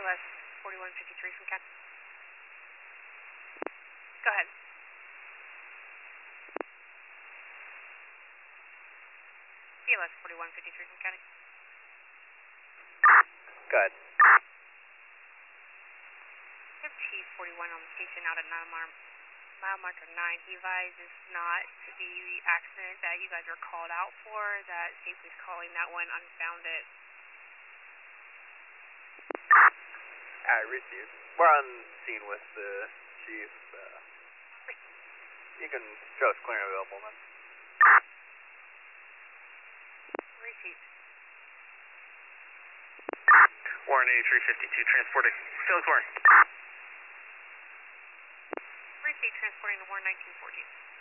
PLS 4153 from County. Go ahead. PLS 4153 from County. Go ahead. We have T41 on the station out at mile marker 9. He advises not to be the accident that you guys were called out for, that safety's calling that one unfounded. I received. We're on scene with the chief. You can show us clearing available then. Received. Warren 8352 transporting. Felix Warren. Received, transporting to Warren 1914.